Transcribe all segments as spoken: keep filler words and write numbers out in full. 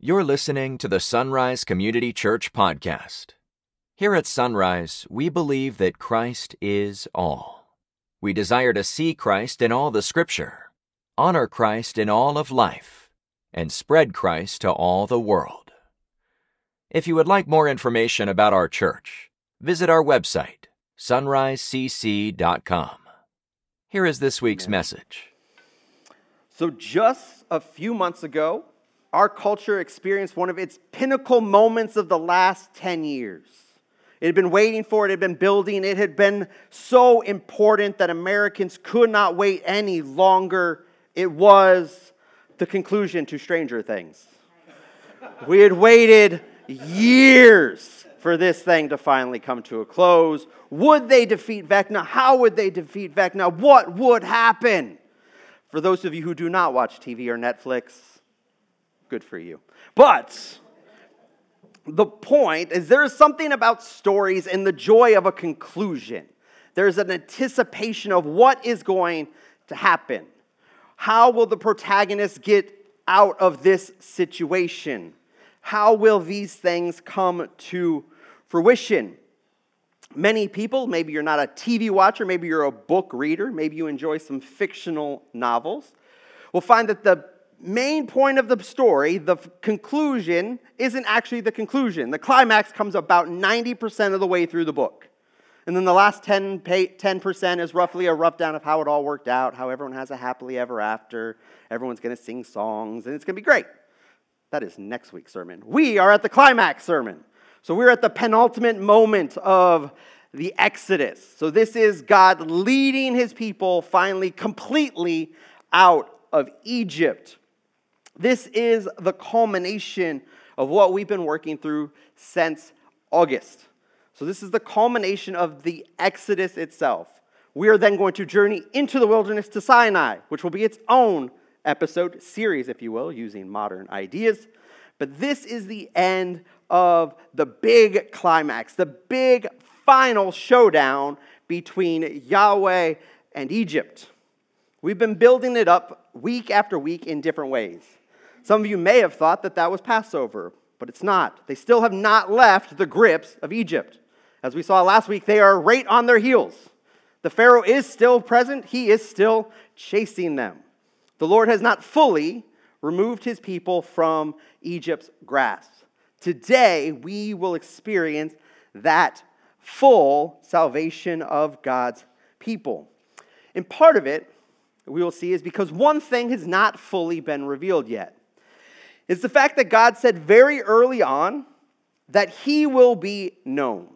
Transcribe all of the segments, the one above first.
You're listening to the Sunrise Community Church podcast. Here at Sunrise, we believe that Christ is all. We desire to see Christ in all the Scripture, honor Christ in all of life, and spread Christ to all the world. If you would like more information about our church, visit our website, sunrise c c dot com. Here is this week's Amen. Message. So just a few months ago, our culture experienced one of its pinnacle moments of the last ten years. It had been waiting for it, it had been building, it had been so important that Americans could not wait any longer. It was the conclusion to Stranger Things. We had waited years for this thing to finally come to a close. Would they defeat Vecna? How would they defeat Vecna? What would happen? For those of you who do not watch T V or Netflix, good for you. But the point is there is something about stories and the joy of a conclusion. There's an anticipation of what is going to happen. How will the protagonist get out of this situation? How will these things come to fruition? Many people, maybe you're not a T V watcher, maybe you're a book reader, maybe you enjoy some fictional novels, will find that the main point of the story, the conclusion, isn't actually the conclusion. The climax comes about ninety percent of the way through the book. And then the last ten percent is roughly a rough down of how it all worked out, how everyone has a happily ever after, everyone's going to sing songs, and it's going to be great. That is next week's sermon. We are at the climax sermon. So we're at the penultimate moment of the Exodus. So this is God leading his people finally completely out of Egypt. This is the culmination of what we've been working through since August. So this is the culmination of the Exodus itself. We are then going to journey into the wilderness to Sinai, which will be its own episode series, if you will, using modern ideas. But this is the end of the big climax, the big final showdown between Yahweh and Egypt. We've been building it up week after week in different ways. Some of you may have thought that that was Passover, but it's not. They still have not left the grips of Egypt. As we saw last week, they are right on their heels. The Pharaoh is still present. He is still chasing them. The Lord has not fully removed his people from Egypt's grasp. Today, we will experience that full salvation of God's people. And part of it, we will see, is because one thing has not fully been revealed yet. It's the fact that God said very early on that he will be known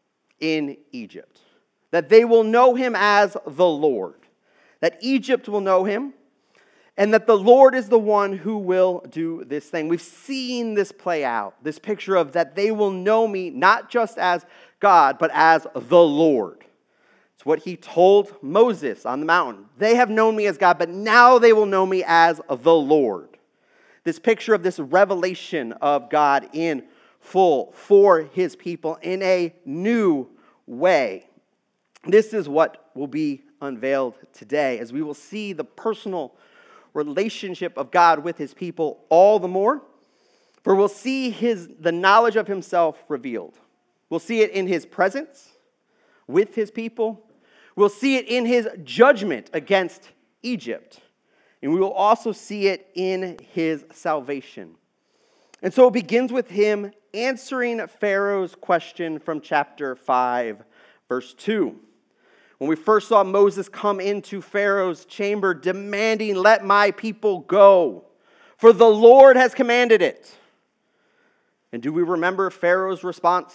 in Egypt. That they will know him as the Lord. That Egypt will know him. And that the Lord is the one who will do this thing. We've seen this play out. This picture of that they will know me not just as God, but as the Lord. It's what he told Moses on the mountain. They have known me as God, but now they will know me as the Lord. This picture of this revelation of God in full for his people in a new way. This is what will be unveiled today as we will see the personal relationship of God with his people all the more. For we'll see his the knowledge of himself revealed. We'll see it in his presence with his people. We'll see it in his judgment against Egypt. And we will also see it in his salvation. And so it begins with him answering Pharaoh's question from chapter five, verse two. When we first saw Moses come into Pharaoh's chamber demanding, "Let my people go, for the Lord has commanded it." And do we remember Pharaoh's response?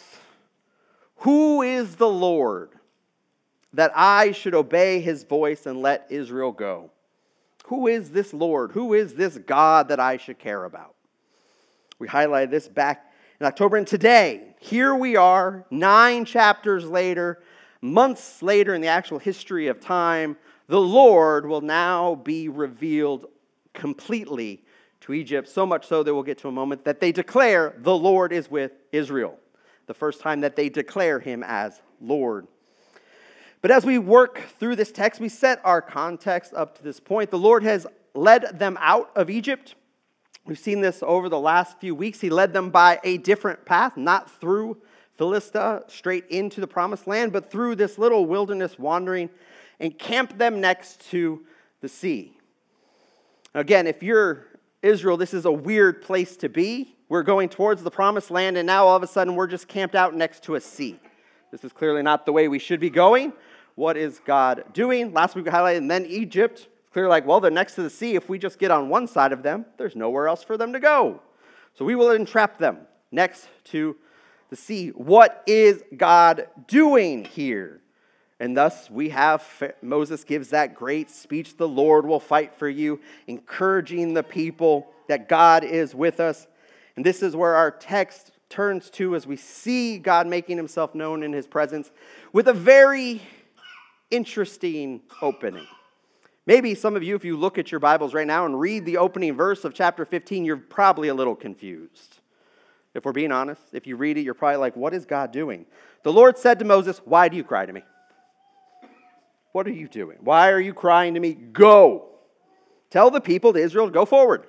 "Who is the Lord that I should obey his voice and let Israel go? Who is this Lord? Who is this God that I should care about?" We highlighted this back in October, and today, here we are, nine chapters later, months later in the actual history of time, the Lord will now be revealed completely to Egypt, so much so that we'll get to a moment that they declare the Lord is with Israel, the first time that they declare him as Lord. But as we work through this text, we set our context up to this point. The Lord has led them out of Egypt. We've seen this over the last few weeks. He led them by a different path, not through Philistia, straight into the promised land, but through this little wilderness wandering, and camped them next to the sea. Again, if you're Israel, this is a weird place to be. We're going towards the promised land, and now all of a sudden we're just camped out next to a sea. This is clearly not the way we should be going. What is God doing? Last week we highlighted, and then Egypt. Clearly like, well, they're next to the sea. If we just get on one side of them, there's nowhere else for them to go. So we will entrap them next to the sea. What is God doing here? And thus we have, Moses gives that great speech, the Lord will fight for you, encouraging the people that God is with us. And this is where our text turns to as we see God making himself known in his presence with a very interesting opening. Maybe some of you, if you look at your Bibles right now and read the opening verse of chapter fifteen, you're probably a little confused. If we're being honest, if you read it, you're probably like, what is God doing? The Lord said to Moses, why do you cry to me? What are you doing? Why are you crying to me? Go. Tell the people to Israel to go forward.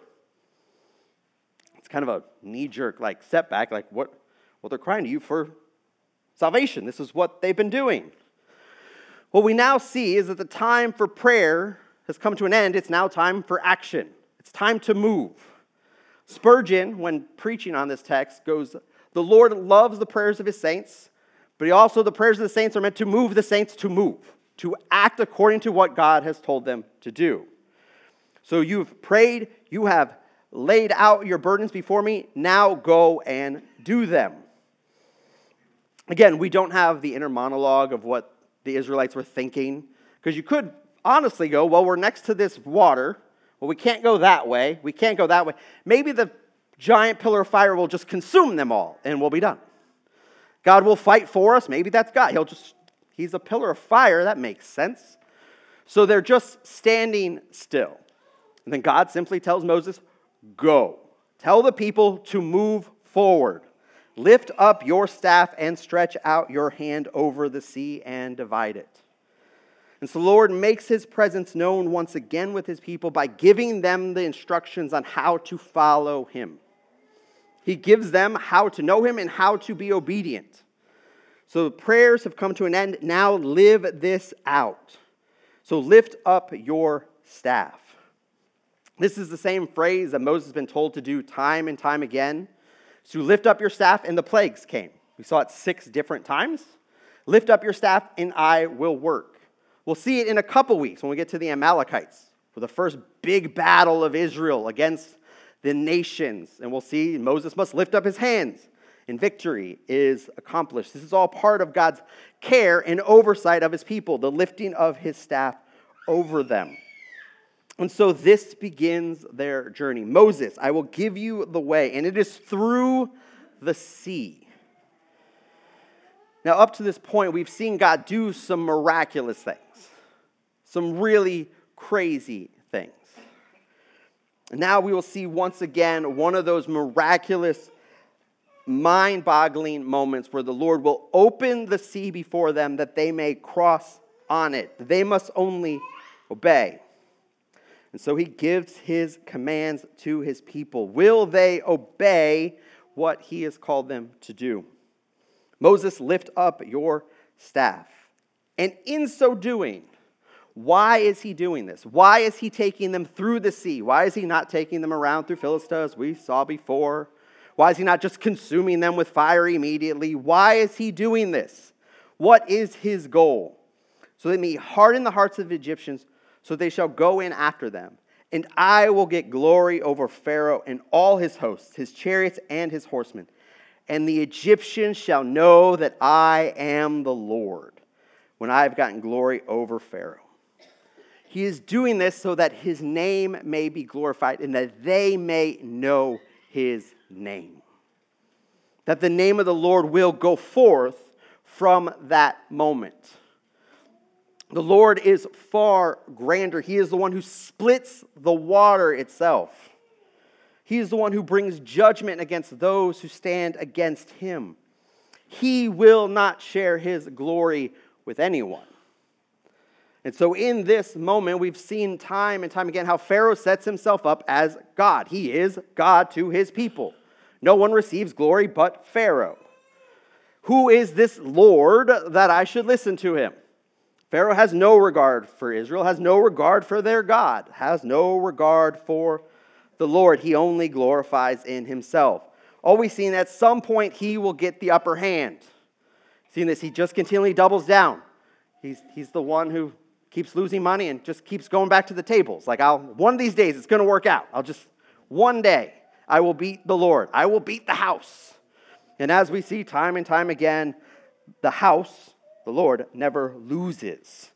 It's kind of a knee-jerk like setback, like what? Well, they're crying to you for salvation. This is what they've been doing. What we now see is that the time for prayer has come to an end. It's now time for action. It's time to move. Spurgeon, when preaching on this text, goes, the Lord loves the prayers of his saints, but he also, the prayers of the saints are meant to move the saints to move, to act according to what God has told them to do. So you've prayed, you have laid out your burdens before me, now go and do them. Again, we don't have the inner monologue of what the Israelites were thinking, because you could honestly go, well, we're next to this water. Well, we can't go that way. We can't go that way. Maybe the giant pillar of fire will just consume them all, and we'll be done. God will fight for us. Maybe that's God. He'll just, he's a pillar of fire. That makes sense. So they're just standing still. And then God simply tells Moses, go. Tell the people to move forward. Lift up your staff and stretch out your hand over the sea and divide it. And so the Lord makes his presence known once again with his people by giving them the instructions on how to follow him. He gives them how to know him and how to be obedient. So the prayers have come to an end. Now live this out. So lift up your staff. This is the same phrase that Moses has been told to do time and time again. So lift up your staff, and the plagues came. We saw it six different times. Lift up your staff, and I will work. We'll see it in a couple weeks when we get to the Amalekites, for the first big battle of Israel against the nations. And we'll see Moses must lift up his hands, and victory is accomplished. This is all part of God's care and oversight of his people, the lifting of his staff over them. And so this begins their journey. Moses, I will give you the way, and it is through the sea. Now, up to this point, we've seen God do some miraculous things, some really crazy things. And now we will see once again one of those miraculous, mind-boggling moments where the Lord will open the sea before them that they may cross on it. They must only obey. And so he gives his commands to his people. Will they obey what he has called them to do? Moses, lift up your staff. And in so doing, why is he doing this? Why is he taking them through the sea? Why is he not taking them around through Philistia as we saw before? Why is he not just consuming them with fire immediately? Why is he doing this? What is his goal? So that he harden the hearts of the Egyptians, so they shall go in after them. And I will get glory over Pharaoh and all his hosts, his chariots and his horsemen. And the Egyptians shall know that I am the Lord, when I have gotten glory over Pharaoh. He is doing this so that his name may be glorified and that they may know his name. That the name of the Lord will go forth from that moment. The Lord is far grander. He is the one who splits the water itself. He is the one who brings judgment against those who stand against him. He will not share his glory with anyone. And so in this moment, we've seen time and time again how Pharaoh sets himself up as God. He is God to his people. No one receives glory but Pharaoh. Who is this Lord that I should listen to him? Pharaoh has no regard for Israel, has no regard for their God, has no regard for the Lord. He only glorifies in himself. Always seen at some point he will get the upper hand. Seeing this, he just continually doubles down. He's, he's the one who keeps losing money and just keeps going back to the tables. Like, I'll one of these days it's going to work out. I'll just, one day, I will beat the Lord. I will beat the house. And as we see time and time again, the house, the Lord, never loses.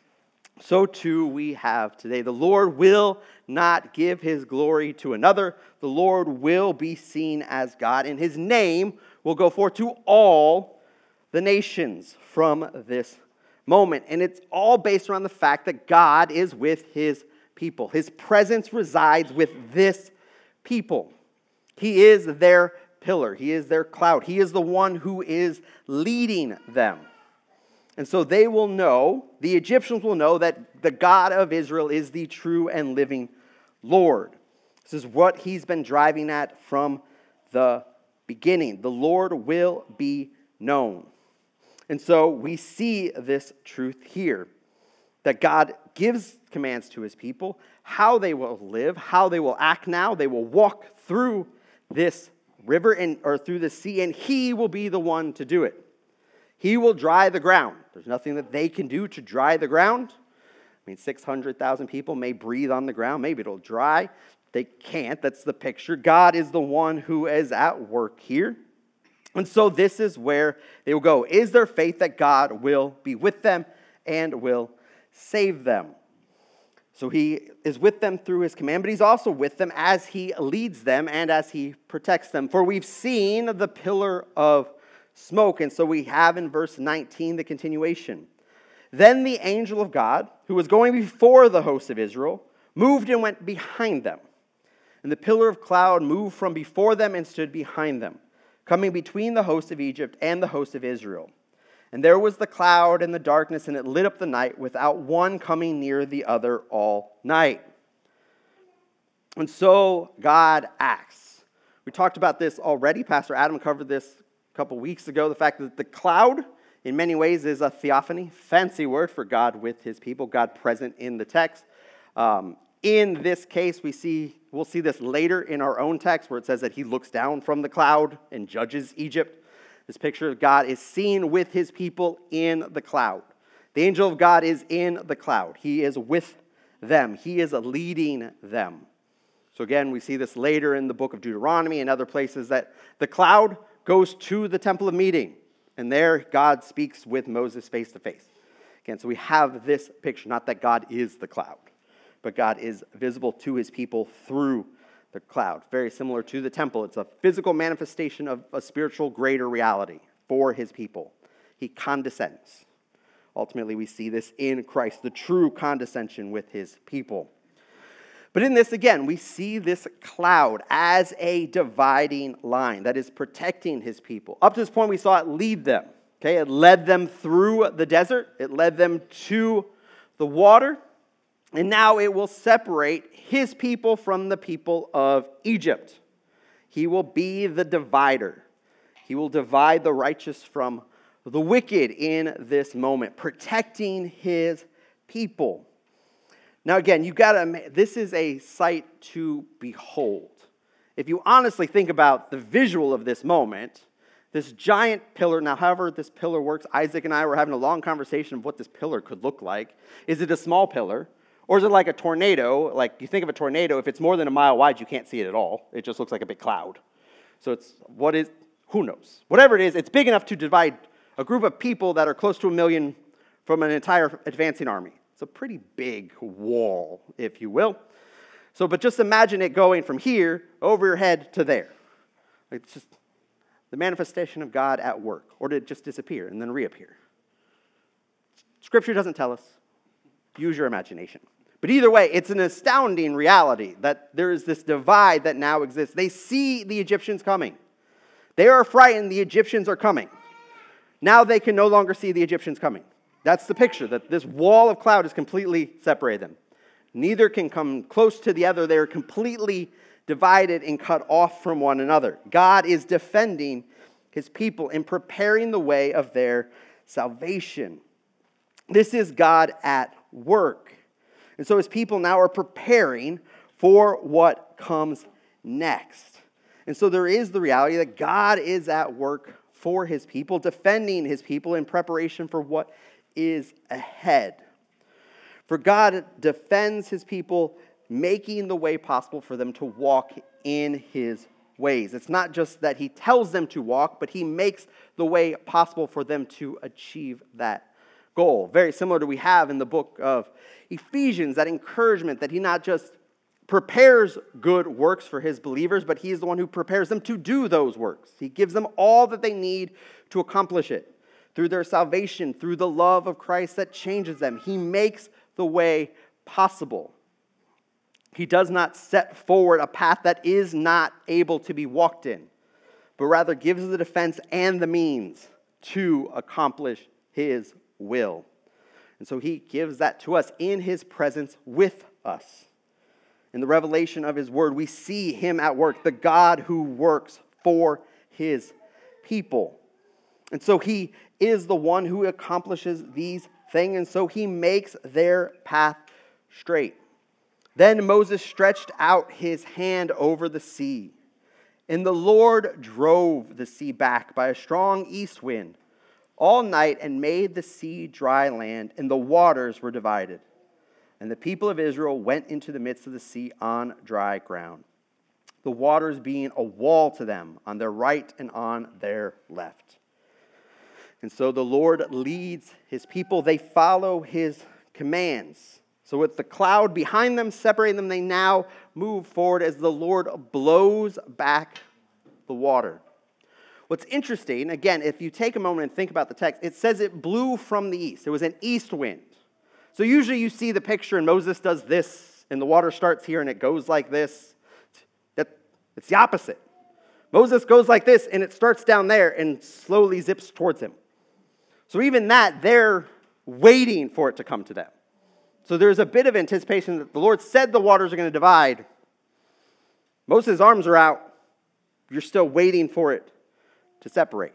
So too we have today. The Lord will not give his glory to another. The Lord will be seen as God, and his name will go forth to all the nations from this moment. And it's all based around the fact that God is with his people. His presence resides with this people. He is their pillar. He is their cloud. He is the one who is leading them. And so they will know, the Egyptians will know that the God of Israel is the true and living Lord. This is what he's been driving at from the beginning. The Lord will be known. And so we see this truth here, that God gives commands to his people, how they will live, how they will act now. They will walk through this river and or through the sea, and he will be the one to do it. He will dry the ground. There's nothing that they can do to dry the ground. I mean, six hundred thousand people may breathe on the ground. Maybe it'll dry. They can't. That's the picture. God is the one who is at work here. And so this is where they will go. Is there faith that God will be with them and will save them? So he is with them through his command, but he's also with them as he leads them and as he protects them. For we've seen the pillar of smoke. And so we have in verse nineteen the continuation. Then the angel of God, who was going before the host of Israel, moved and went behind them. And the pillar of cloud moved from before them and stood behind them, coming between the host of Egypt and the host of Israel. And there was the cloud and the darkness, and it lit up the night without one coming near the other all night. And so God acts. We talked about this already. Pastor Adam covered this a couple weeks ago. The fact that the cloud, in many ways, is a theophany, fancy word for God with his people, God present in the text. Um, in this case, we see, we'll see this later in our own text where it says that he looks down from the cloud and judges Egypt. This picture of God is seen with his people in the cloud. The angel of God is in the cloud. He is with them. He is leading them. So again, we see this later in the book of Deuteronomy and other places that the cloud goes to the temple of meeting. And there God speaks with Moses face to face. Again, so we have this picture, not that God is the cloud, but God is visible to his people through the cloud. Very similar to the temple. It's a physical manifestation of a spiritual greater reality for his people. He condescends. Ultimately, we see this in Christ, the true condescension with his people. But in this, again, we see this cloud as a dividing line that is protecting his people. Up to this point, we saw it lead them. Okay, it led them through the desert. It led them to the water. And now it will separate his people from the people of Egypt. He will be the divider. He will divide the righteous from the wicked in this moment, protecting his people. Now again, you got to, this is a sight to behold. If you honestly think about the visual of this moment, this giant pillar, now however this pillar works, Isaac and I were having a long conversation of what this pillar could look like. Is it a small pillar? Or is it like a tornado? Like you think of a tornado, if it's more than a mile wide, you can't see it at all. It just looks like a big cloud. So it's, what is, who knows? Whatever it is, it's big enough to divide a group of people that are close to a million from an entire advancing army. It's a pretty big wall, if you will. So, but just imagine it going from here, over your head, to there. Like it's just the manifestation of God at work. Or did it just disappear and then reappear? Scripture doesn't tell us. Use your imagination. But either way, it's an astounding reality that there is this divide that now exists. They see the Egyptians coming. They are frightened the Egyptians are coming. Now they can no longer see the Egyptians coming. That's the picture, that this wall of cloud has completely separated them. Neither can come close to the other. They're completely divided and cut off from one another. God is defending his people and preparing the way of their salvation. This is God at work. And so his people now are preparing for what comes next. And so there is the reality that God is at work for his people, defending his people in preparation for what is ahead. For God defends his people, making the way possible for them to walk in his ways. It's not just that he tells them to walk, but he makes the way possible for them to achieve that goal. Very similar to what we have in the book of Ephesians, that encouragement that he not just prepares good works for his believers, but he is the one who prepares them to do those works. He gives them all that they need to accomplish it through their salvation, through the love of Christ that changes them. He makes the way possible. He does not set forward a path that is not able to be walked in, but rather gives the defense and the means to accomplish his will. And so he gives that to us in his presence with us. In the revelation of his word, we see him at work, the God who works for his people. And so he is the one who accomplishes these things, and so he makes their path straight. Then Moses stretched out his hand over the sea, and the Lord drove the sea back by a strong east wind all night and made the sea dry land, and the waters were divided. And the people of Israel went into the midst of the sea on dry ground, the waters being a wall to them on their right and on their left. And so the Lord leads his people. They follow his commands. So with the cloud behind them, separating them, they now move forward as the Lord blows back the water. What's interesting, again, if you take a moment and think about the text, it says it blew from the east. It was an east wind. So usually you see the picture and Moses does this, and the water starts here and it goes like this. That, it's the opposite. Moses goes like this and it starts down there and slowly zips towards him. So even that, they're waiting for it to come to them. So there's a bit of anticipation that the Lord said the waters are going to divide. Moses' arms are out. You're still waiting for it to separate.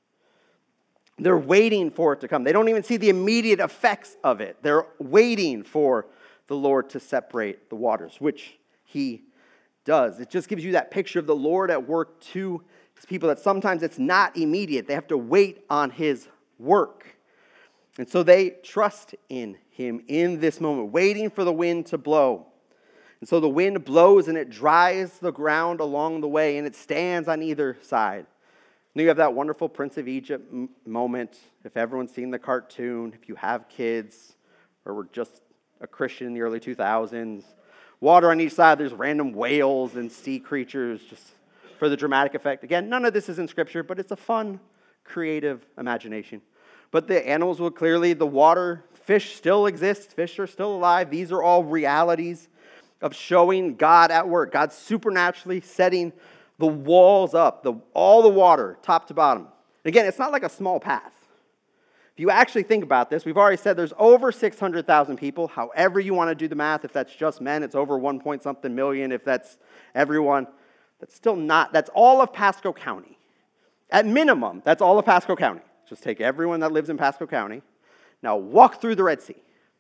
They're waiting for it to come. They don't even see the immediate effects of it. They're waiting for the Lord to separate the waters, which he does. It just gives you that picture of the Lord at work to his people, that sometimes it's not immediate. They have to wait on his work. And so they trust in him in this moment, waiting for the wind to blow. And so the wind blows and it dries the ground along the way, and it stands on either side. And you have that wonderful Prince of Egypt m- moment. If everyone's seen the cartoon, if you have kids, or were just a Christian in the early two thousands, water on each side, there's random whales and sea creatures just for the dramatic effect. Again, none of this is in Scripture, but it's a fun, creative imagination. But the animals will clearly, the water, fish still exists, fish are still alive. These are all realities of showing God at work. God supernaturally setting the walls up, the, all the water, top to bottom. Again, it's not like a small path. If you actually think about this, we've already said there's over six hundred thousand people. However you want to do the math, if that's just men, it's over one point something million. If that's everyone, that's still not, that's all of Pasco County. At minimum, that's all of Pasco County. Just take everyone that lives in Pasco County. Now walk through the Red Sea.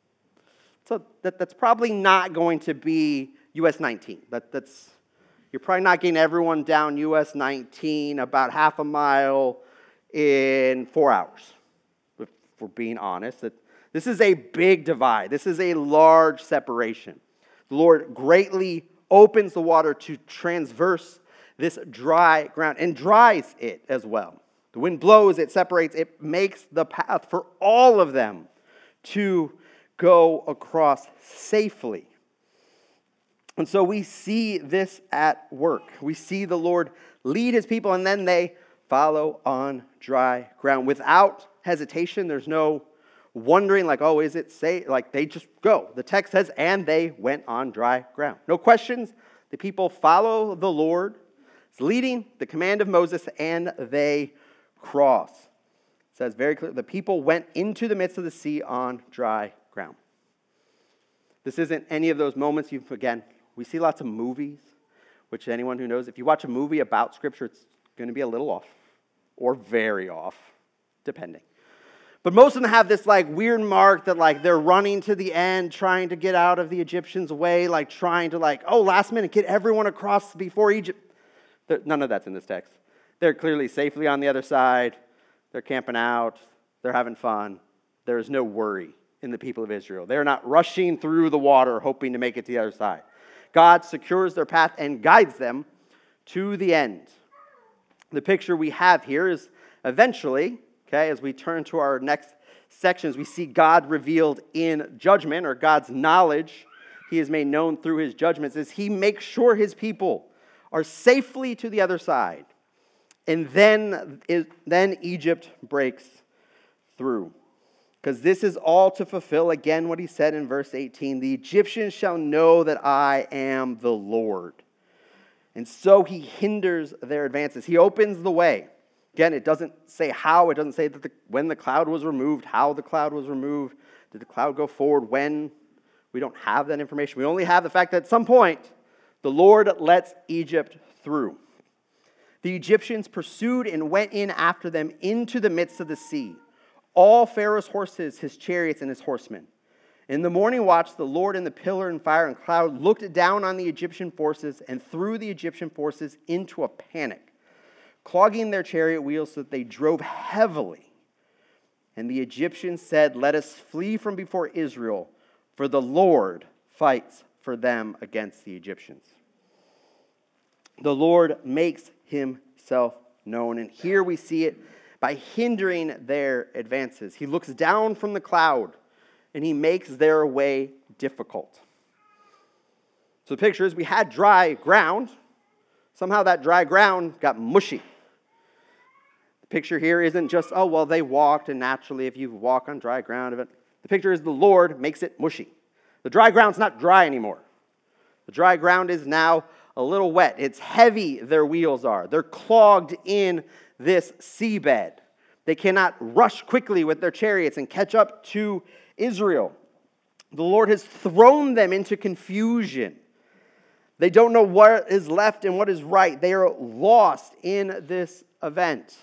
So that, that's probably not going to be U S nineteen. That, that's, you're probably not getting everyone down U S nineteen about half a mile in four hours, if we're being honest. That this is a big divide. This is a large separation. The Lord greatly opens the water to transverse this dry ground and dries it as well. The wind blows, it separates, it makes the path for all of them to go across safely. And so we see this at work. We see the Lord lead his people, and then they follow on dry ground. Without hesitation, there's no wondering like, oh, is it safe? Like, they just go. The text says, and they went on dry ground. No questions. The people follow the Lord. It's leading the command of Moses, and they cross. says very clearly, the people went into the midst of the sea on dry ground. This isn't any of those moments you've, again, we see lots of movies, which anyone who knows, if you watch a movie about Scripture, it's going to be a little off, or very off, depending. But most of them have this like weird mark that like they're running to the end, trying to get out of the Egyptians' way, like trying to like, oh, last minute, get everyone across before Egypt. There, none of that's in this text. They're clearly safely on the other side. They're camping out. They're having fun. There is no worry in the people of Israel. They're not rushing through the water hoping to make it to the other side. God secures their path and guides them to the end. The picture we have here is eventually, okay, as we turn to our next sections, we see God revealed in judgment, or God's knowledge he has made known through his judgments, as he makes sure his people are safely to the other side. And then, then Egypt breaks through. Because this is all to fulfill, again, what he said in verse eighteen, the Egyptians shall know that I am the Lord. And so he hinders their advances. He opens the way. Again, it doesn't say how. It doesn't say that the, when the cloud was removed, how the cloud was removed. Did the cloud go forward? When? We don't have that information. We only have the fact that at some point, the Lord lets Egypt through. The Egyptians pursued and went in after them into the midst of the sea. All Pharaoh's horses, his chariots, and his horsemen. In the morning watch, the Lord in the pillar and fire and cloud looked down on the Egyptian forces and threw the Egyptian forces into a panic, clogging their chariot wheels so that they drove heavily. And the Egyptians said, let us flee from before Israel, for the Lord fights for them against the Egyptians. The Lord makes himself known, and here we see it by hindering their advances. He looks down from the cloud, and he makes their way difficult. So the picture is we had dry ground. Somehow that dry ground got mushy. The picture here isn't just, oh, well, they walked, and naturally if you walk on dry ground, the picture is the Lord makes it mushy. The dry ground's not dry anymore. The dry ground is now a little wet. It's heavy, their wheels are. They're clogged in this seabed. They cannot rush quickly with their chariots and catch up to Israel. The Lord has thrown them into confusion. They don't know what is left and what is right. They are lost in this event.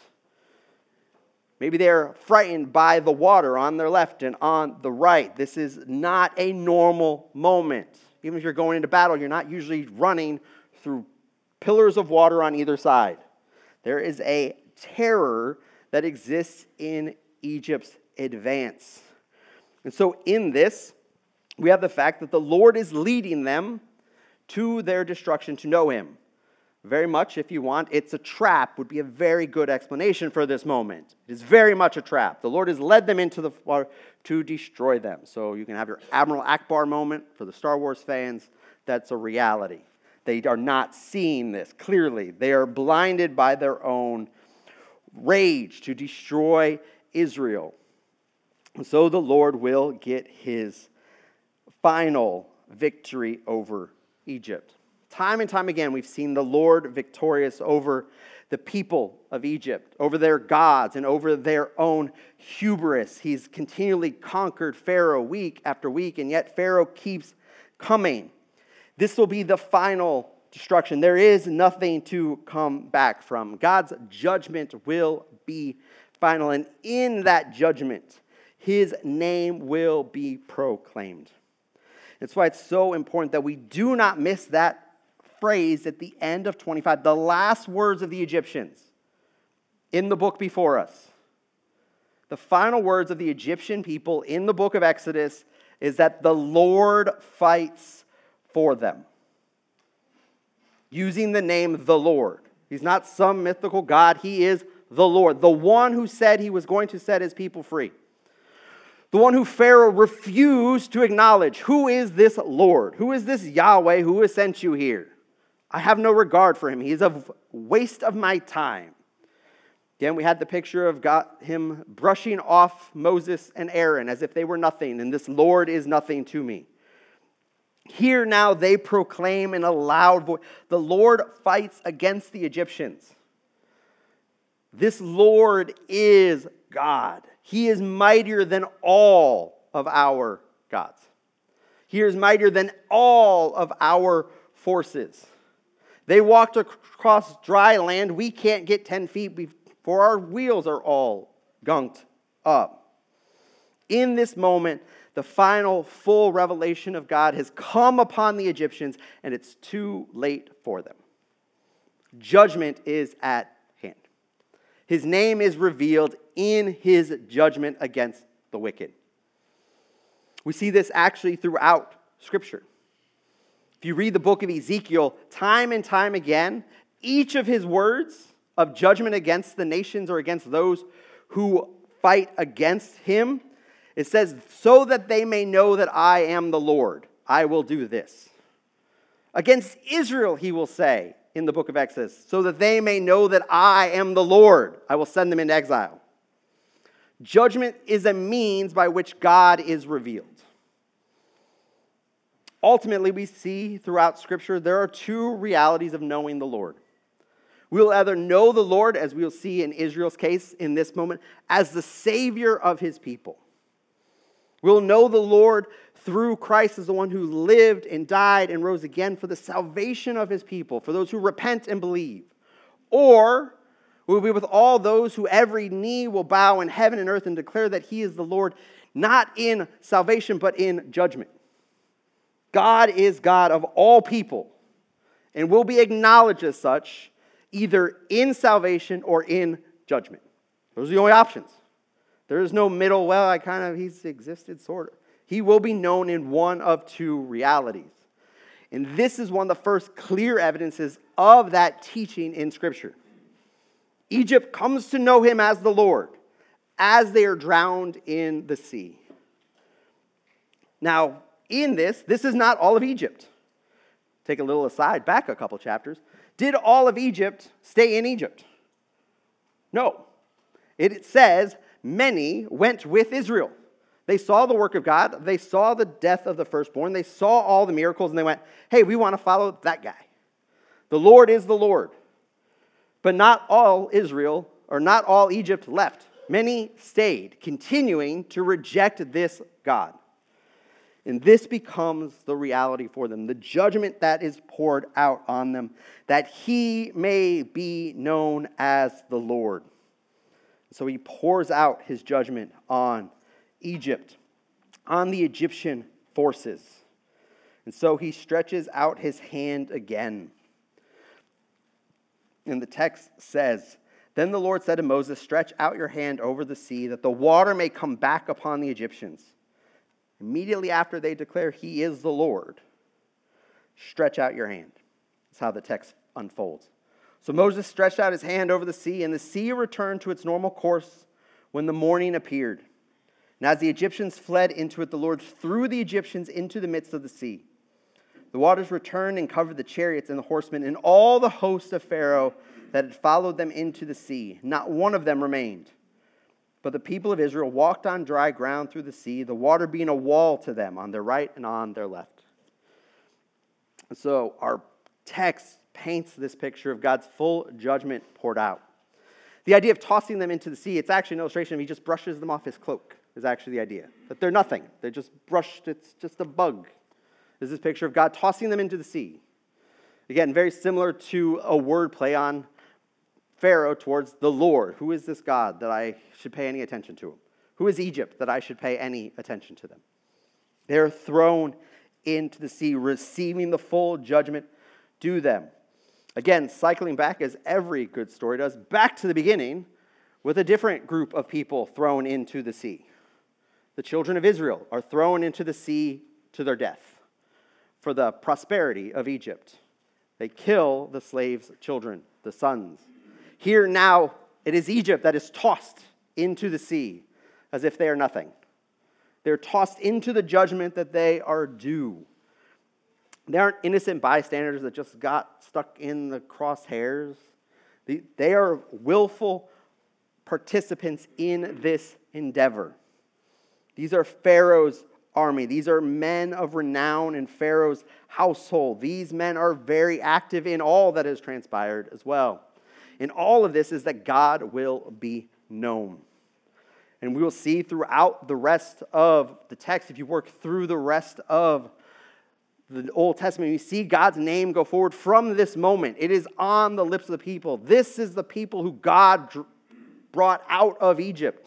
Maybe they are frightened by the water on their left and on the right. This is not a normal moment. Even if you're going into battle, you're not usually running through pillars of water on either side. There is a terror that exists in Egypt's advance. And so in this, we have the fact that the Lord is leading them to their destruction to know him. Very much, if you want, it's a trap would be a very good explanation for this moment. It is very much a trap. The Lord has led them into the water to destroy them. So you can have your Admiral Akbar moment for the Star Wars fans. That's a reality. They are not seeing this clearly. They are blinded by their own rage to destroy Israel. And so the Lord will get his final victory over Egypt. Time and time again, we've seen the Lord victorious over the people of Egypt, over their gods, and over their own hubris. He's continually conquered Pharaoh week after week, and yet Pharaoh keeps coming. This will be the final destruction. There is nothing to come back from. God's judgment will be final, and in that judgment, his name will be proclaimed. That's why it's so important that we do not miss that phrase at the end of twenty-five, the last words of the Egyptians in the book before us. The final words of the Egyptian people in the book of Exodus is that the Lord fights for them. Using the name the Lord. He's not some mythical God. He is the Lord, the one who said he was going to set his people free. The one who Pharaoh refused to acknowledge. Who is this Lord? Who is this Yahweh who has sent you here? I have no regard for him. He is a waste of my time. Again, we had the picture of God, him brushing off Moses and Aaron as if they were nothing, and this Lord is nothing to me. Here now they proclaim in a loud voice, the Lord fights against the Egyptians. This Lord is God. He is mightier than all of our gods. He is mightier than all of our forces. They walked across dry land. We can't get ten feet before our wheels are all gunked up. In this moment, the final full revelation of God has come upon the Egyptians, and it's too late for them. Judgment is at hand. His name is revealed in his judgment against the wicked. We see this actually throughout Scripture. If you read the book of Ezekiel, time and time again, each of his words of judgment against the nations or against those who fight against him, it says, so that they may know that I am the Lord, I will do this. Against Israel, he will say in the book of Exodus, so that they may know that I am the Lord, I will send them into exile. Judgment is a means by which God is revealed. Ultimately, we see throughout Scripture, there are two realities of knowing the Lord. We will either know the Lord, as we will see in Israel's case in this moment, as the Savior of his people. We'll know the Lord through Christ as the one who lived and died and rose again for the salvation of his people, for those who repent and believe. Or we'll be with all those who every knee will bow in heaven and earth and declare that he is the Lord, not in salvation, but in judgment. God is God of all people and will be acknowledged as such either in salvation or in judgment. Those are the only options. There is no middle, well, I kind of, he's existed, sort of. He will be known in one of two realities. And this is one of the first clear evidences of that teaching in Scripture. Egypt comes to know him as the Lord as they are drowned in the sea. Now, in this, this is not all of Egypt. Take a little aside, back a couple chapters. Did all of Egypt stay in Egypt? No. It says, many went with Israel. They saw the work of God. They saw the death of the firstborn. They saw all the miracles, and they went, hey, we want to follow that guy. The Lord is the Lord. But not all Israel, or not all Egypt left. Many stayed, continuing to reject this God. And this becomes the reality for them, the judgment that is poured out on them, that he may be known as the Lord. So he pours out his judgment on Egypt, on the Egyptian forces. And so he stretches out his hand again. And the text says, then the Lord said to Moses, stretch out your hand over the sea, that the water may come back upon the Egyptians. Immediately after they declare he is the Lord, stretch out your hand. That's how the text unfolds. So Moses stretched out his hand over the sea, and the sea returned to its normal course when the morning appeared. And as the Egyptians fled into it, the Lord threw the Egyptians into the midst of the sea. The waters returned and covered the chariots and the horsemen and all the host of Pharaoh that had followed them into the sea. Not one of them remained. But the people of Israel walked on dry ground through the sea, the water being a wall to them on their right and on their left. And so our text paints this picture of God's full judgment poured out. The idea of tossing them into the sea, it's actually an illustration of he just brushes them off his cloak, is actually the idea. That they're nothing. They're just brushed, it's just a bug. This is a picture of God tossing them into the sea. Again, very similar to a word play on Pharaoh towards the Lord. Who is this God that I should pay any attention to him? Who is Egypt that I should pay any attention to them? They're thrown into the sea, receiving the full judgment due them. Again, cycling back as every good story does, back to the beginning with a different group of people thrown into the sea. The children of Israel are thrown into the sea to their death for the prosperity of Egypt. They kill the slaves' children, the sons. Here now, it is Egypt that is tossed into the sea as if they are nothing. They're tossed into the judgment that they are due. They aren't innocent bystanders that just got stuck in the crosshairs. They are willful participants in this endeavor. These are Pharaoh's army. These are men of renown in Pharaoh's household. These men are very active in all that has transpired as well. And all of this is that God will be known. And we will see throughout the rest of the text, if you work through the rest of the Old Testament, you see God's name go forward from this moment. It is on the lips of the people. This is the people who God brought out of Egypt.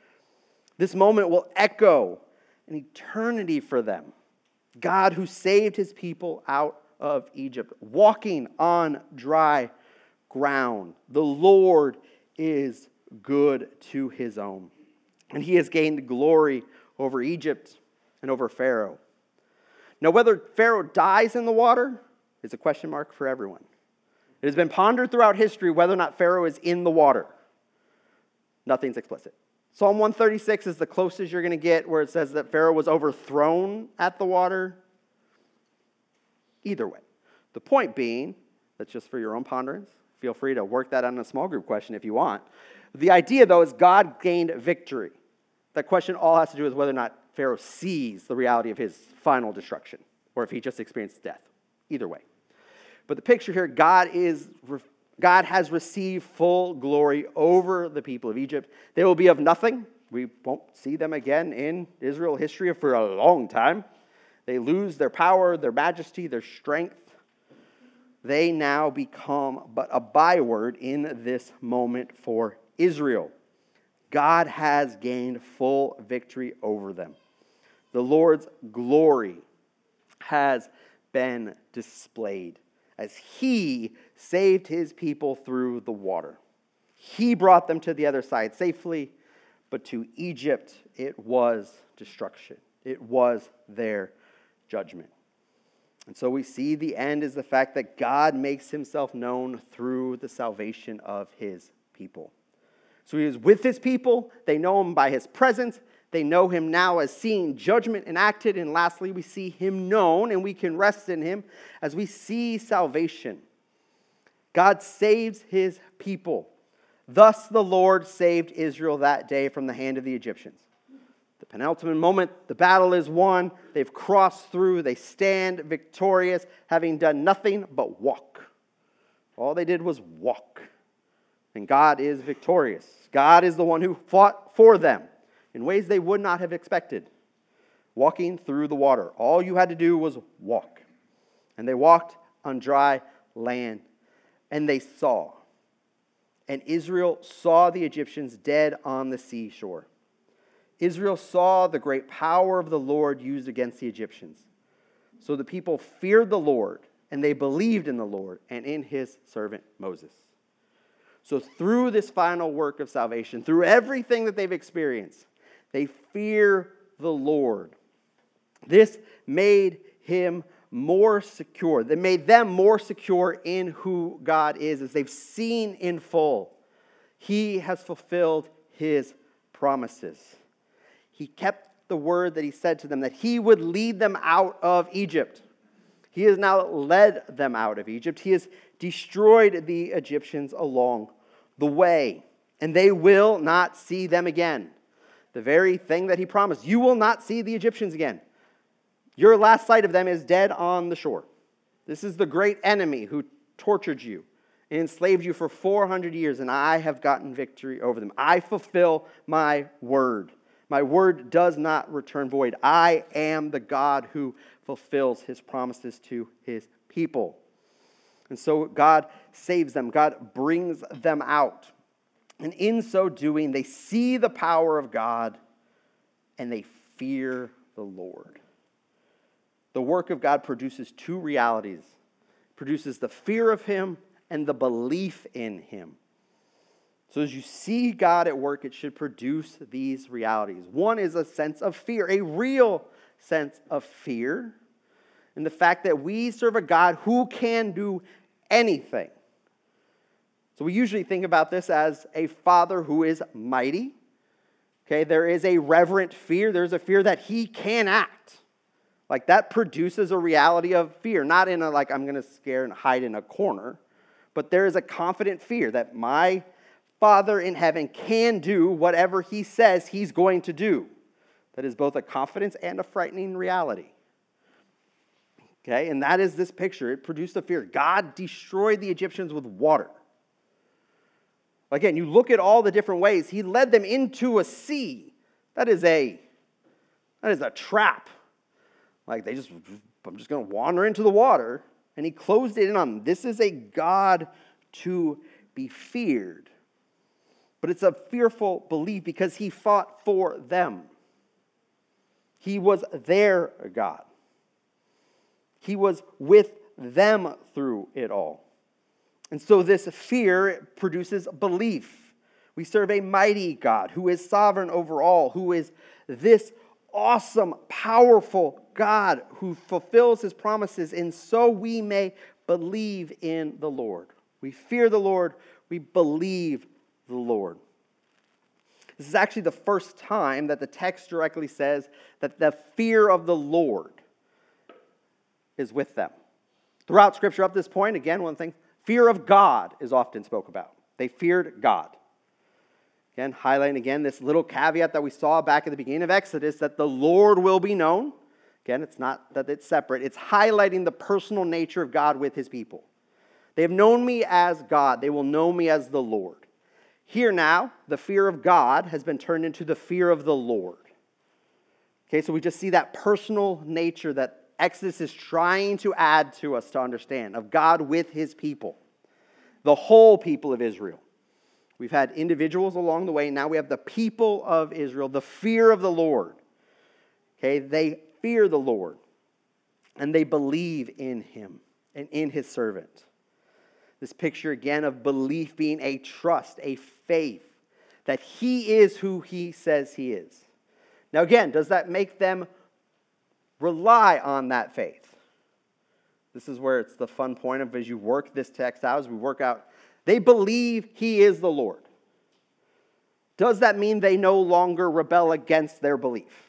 This moment will echo an eternity for them. God who saved his people out of Egypt, walking on dry ground. The Lord is good to his own. And he has gained glory over Egypt and over Pharaoh. Now, whether Pharaoh dies in the water is a question mark for everyone. It has been pondered throughout history whether or not Pharaoh is in the water. Nothing's explicit. Psalm one thirty-six is the closest you're going to get where it says that Pharaoh was overthrown at the water. Either way. The point being, that's just for your own ponderance. Feel free to work that out in a small group question if you want. The idea, though, is God gained victory. That question all has to do with whether or not Pharaoh sees the reality of his final destruction, or if he just experienced death. Either way. But the picture here, God is God has received full glory over the people of Egypt. They will be of nothing. We won't see them again in Israel history for a long time. They lose their power, their majesty, their strength. They now become but a byword in this moment for Israel. God has gained full victory over them. The Lord's glory has been displayed as he saved his people through the water. He brought them to the other side safely, but to Egypt it was destruction. It was their judgment. And so we see the end is the fact that God makes himself known through the salvation of his people. So he is with his people. They know him by his presence. They know him now as seeing judgment enacted. And lastly, we see him known, and we can rest in him as we see salvation. God saves his people. Thus the Lord saved Israel that day from the hand of the Egyptians. The penultimate moment, the battle is won. They've crossed through. They stand victorious, having done nothing but walk. All they did was walk. And God is victorious. God is the one who fought for them in ways they would not have expected. Walking through the water. All you had to do was walk. And they walked on dry land. And they saw. And Israel saw the Egyptians dead on the seashore. Israel saw the great power of the Lord used against the Egyptians. So the people feared the Lord, and they believed in the Lord and in his servant Moses. So through this final work of salvation, through everything that they've experienced, they fear the Lord. This made him more secure. That made them more secure in who God is, as they've seen in full. He has fulfilled his promises. He kept the word that he said to them, that he would lead them out of Egypt. He has now led them out of Egypt. He has destroyed the Egyptians along the way, and they will not see them again. The very thing that he promised, you will not see the Egyptians again. Your last sight of them is dead on the shore. This is the great enemy who tortured you and enslaved you for four hundred years, and I have gotten victory over them. I fulfill my word. My word does not return void. I am the God who fulfills his promises to his people. And so God saves them. God brings them out. And in so doing, they see the power of God and they fear the Lord. The work of God produces two realities. It produces the fear of him and the belief in him. So as you see God at work, it should produce these realities. One is a sense of fear, a real sense of fear, and the fact that we serve a God who can do anything. So we usually think about this as a father who is mighty. Okay, there is a reverent fear. There's a fear that he can act. Like that produces a reality of fear, not in a like I'm going to scare and hide in a corner, but there is a confident fear that my Father in heaven can do whatever he says he's going to do. That is both a confidence and a frightening reality. Okay, and that is this picture. It produced a fear. God destroyed the Egyptians with water. Again, you look at all the different ways. He led them into a sea. That is a, that is a trap. Like they just, I'm just going to wander into the water. And he closed it in on them. This is a God to be feared. But it's a fearful belief because he fought for them. He was their God. He was with them through it all. And so this fear produces belief. We serve a mighty God who is sovereign over all, who is this awesome, powerful God who fulfills his promises, and so we may believe in the Lord. We fear the Lord. We believe the Lord. This is actually the first time that the text directly says that the fear of the Lord is with them. Throughout Scripture up to this point, again, one thing, fear of God is often spoke about. They feared God. Again, highlighting again this little caveat that we saw back at the beginning of Exodus, that the Lord will be known. Again, it's not that it's separate. It's highlighting the personal nature of God with his people. They have known me as God. They will know me as the Lord. Here now, the fear of God has been turned into the fear of the Lord. Okay, so we just see that personal nature that Exodus is trying to add to us to understand, of God with his people, the whole people of Israel. We've had individuals along the way. Now we have the people of Israel, the fear of the Lord. Okay, they fear the Lord, and they believe in him and in his servant. This picture again of belief being a trust, a faith, that he is who he says he is. Now again, does that make them rely on that faith? This is where it's the fun point of as you work this text out, as we work out, they believe he is the Lord. Does that mean they no longer rebel against their belief?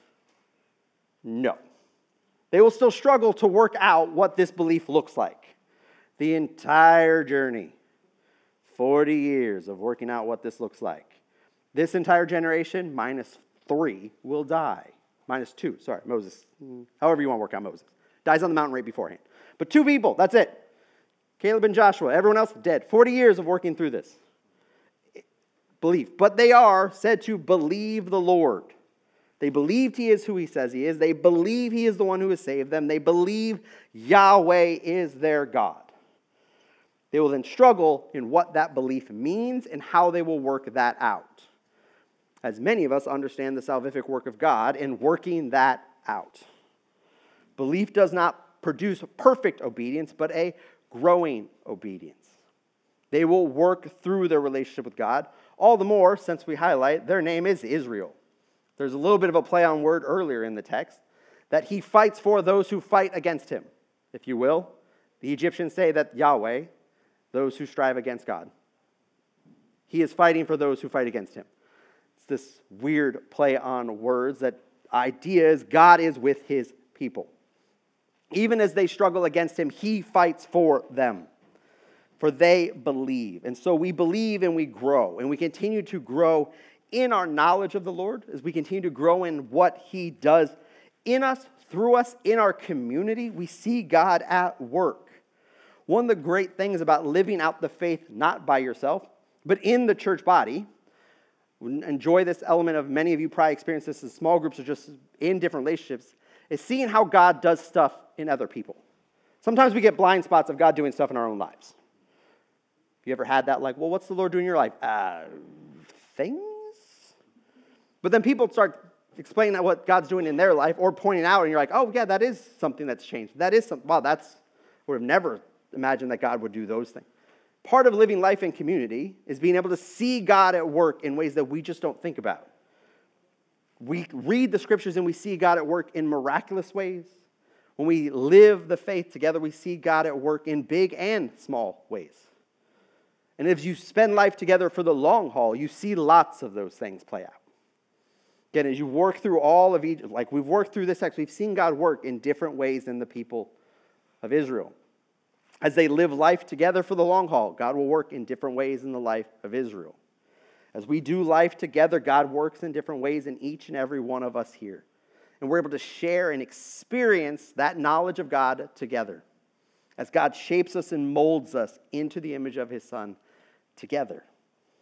No. They will still struggle to work out what this belief looks like. The entire journey, forty years of working out what this looks like. This entire generation, minus three, will die. Minus two, sorry, Moses. However you want to work out Moses. Dies on the mountain right beforehand. But two people, that's it. Caleb and Joshua. Everyone else dead. forty years of working through this. Belief. But they are said to believe the Lord. They believed he is who he says he is. They believe he is the one who has saved them. They believe Yahweh is their God. They will then struggle in what that belief means and how they will work that out. As many of us understand the salvific work of God in working that out. Belief does not produce perfect obedience, but a growing obedience. They will work through their relationship with God. All the more, since we highlight, their name is Israel. There's a little bit of a play on word earlier in the text, that he fights for those who fight against him, if you will. The Egyptians say that Yahweh, those who strive against God. He is fighting for those who fight against him. It's this weird play on words, that idea is God is with his people. Even as they struggle against him, he fights for them. For they believe. And so we believe and we grow. And we continue to grow in our knowledge of the Lord as we continue to grow in what he does in us, through us, in our community. We see God at work. One of the great things about living out the faith, not by yourself, but in the church body, enjoy this element of many of you probably experience this as small groups or just in different relationships, is seeing how God does stuff in other people. Sometimes we get blind spots of God doing stuff in our own lives. You ever had that, like, well, what's the Lord doing in your life? Uh, things? But then people start explaining what God's doing in their life or pointing out, and you're like, oh, yeah, that is something that's changed. That is something, wow, that's, would have never imagined that God would do those things. Part of living life in community is being able to see God at work in ways that we just don't think about. We read the scriptures and we see God at work in miraculous ways. When we live the faith together, we see God at work in big and small ways. And if you spend life together for the long haul, you see lots of those things play out. Again, as you work through all of Egypt, like we've worked through this text, we've seen God work in different ways in the people of Israel. As they live life together for the long haul, God will work in different ways in the life of Israel. As we do life together, God works in different ways in each and every one of us here. And we're able to share and experience that knowledge of God together. As God shapes us and molds us into the image of his Son together.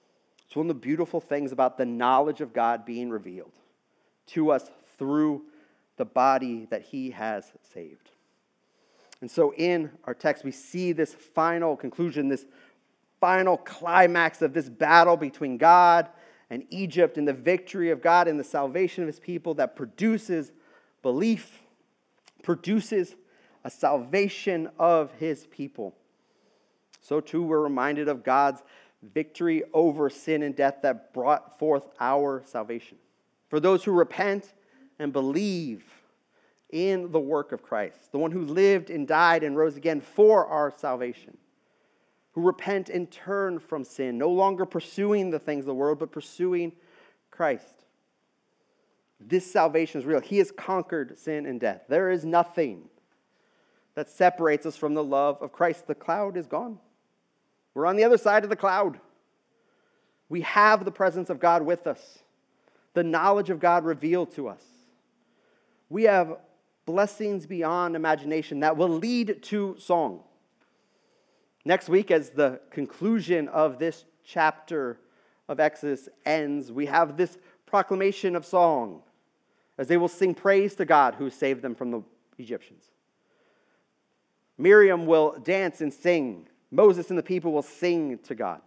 It's one of the beautiful things about the knowledge of God being revealed to us through the body that he has saved. And so in our text, we see this final conclusion, this final climax of this battle between God and Egypt, and the victory of God and the salvation of his people that produces belief, produces a salvation of his people. So too, we're reminded of God's victory over sin and death that brought forth our salvation. For those who repent and believe in the work of Christ, the one who lived and died and rose again for our salvation, who repent and turn from sin, no longer pursuing the things of the world, but pursuing Christ. This salvation is real. He has conquered sin and death. There is nothing that separates us from the love of Christ. The cloud is gone. We're on the other side of the cloud. We have the presence of God with us, the knowledge of God revealed to us. We have blessings beyond imagination that will lead to song. Next week, as the conclusion of this chapter of Exodus ends, we have this proclamation of song as they will sing praise to God who saved them from the Egyptians. Miriam will dance and sing. Moses and the people will sing to God.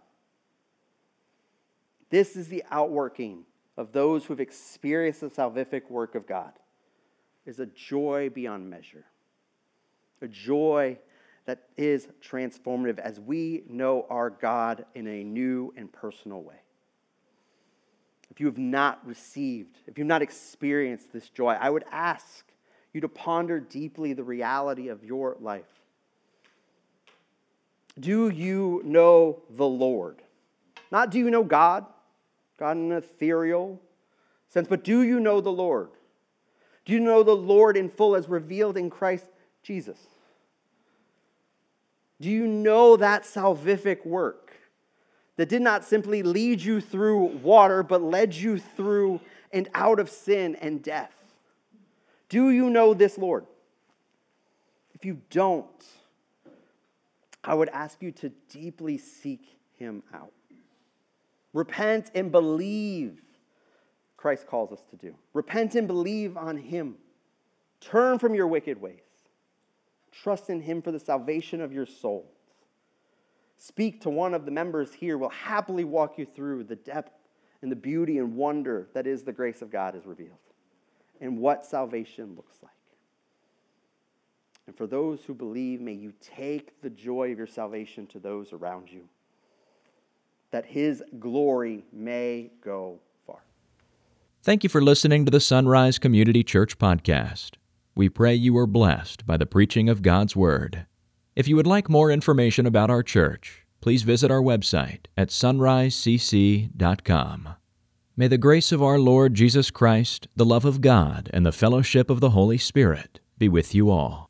This is the outworking of those who have experienced the salvific work of God. Is a joy beyond measure. A joy that is transformative as we know our God in a new and personal way. If you have not received, if you've not experienced this joy, I would ask you to ponder deeply the reality of your life. Do you know the Lord? Not do you know God, God in an ethereal sense, but do you know the Lord? Do you know the Lord in full as revealed in Christ Jesus? Do you know that salvific work that did not simply lead you through water, but led you through and out of sin and death? Do you know this Lord? If you don't, I would ask you to deeply seek him out. Repent and believe, Christ calls us to do. Repent and believe on him. Turn from your wicked ways. Trust in him for the salvation of your souls. Speak to one of the members here. We'll happily walk you through the depth and the beauty and wonder that is the grace of God is revealed and what salvation looks like. And for those who believe, may you take the joy of your salvation to those around you, that his glory may go far. Thank you for listening to the Sunrise Community Church podcast. We pray you are blessed by the preaching of God's Word. If you would like more information about our church, please visit our website at sunrise c c dot com. May the grace of our Lord Jesus Christ, the love of God, and the fellowship of the Holy Spirit be with you all.